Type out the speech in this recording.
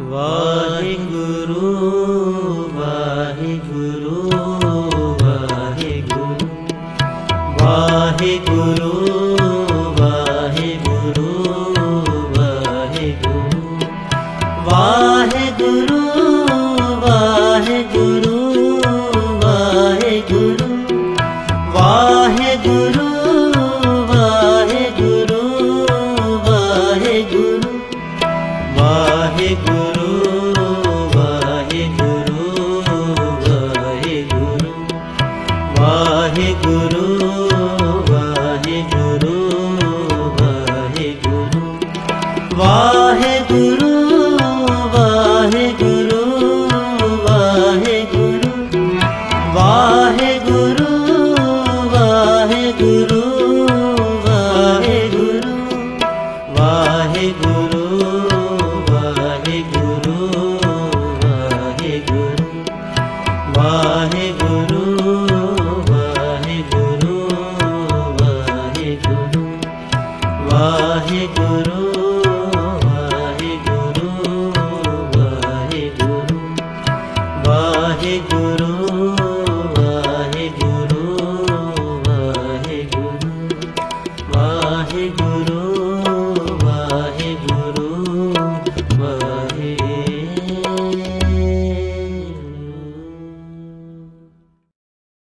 Waheguru Waheguru Waheguru Waheguru Waheguru Waheguru Waheguru Waheguru Waheguru Waheguru Waheguru Waheguru Waheguru Waheguru Waheguru Waheguru Waheguru Waheguru